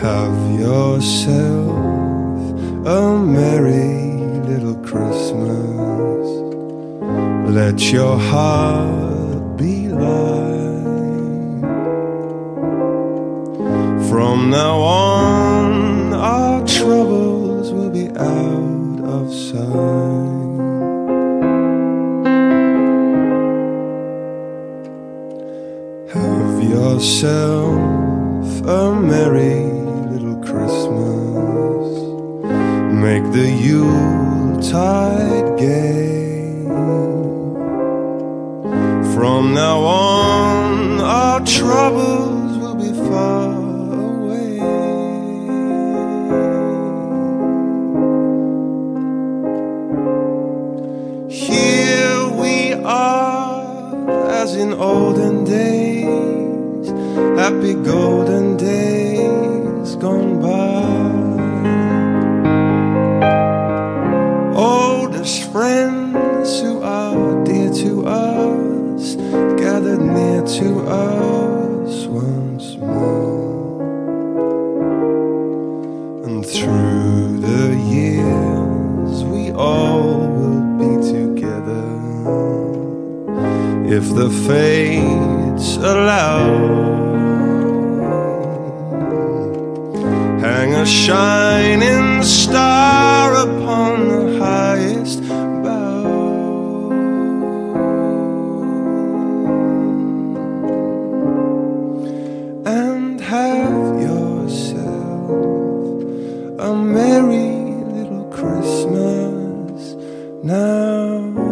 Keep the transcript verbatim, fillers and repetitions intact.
Have yourself a merry little Christmas. Let your heart be light. From now on, our troubles will be out of sight. Have yourself a merry little Christmas. Make the Yuletide gay. From now on, our troubles will be far away. Here we are, as in olden days, happy golden days gone by. Oldest friends who are dear to us gathered near to us once more. And through the years we all will be together, if the fates allow. Hang a shining star upon the highest bough, and have yourself a merry little Christmas now.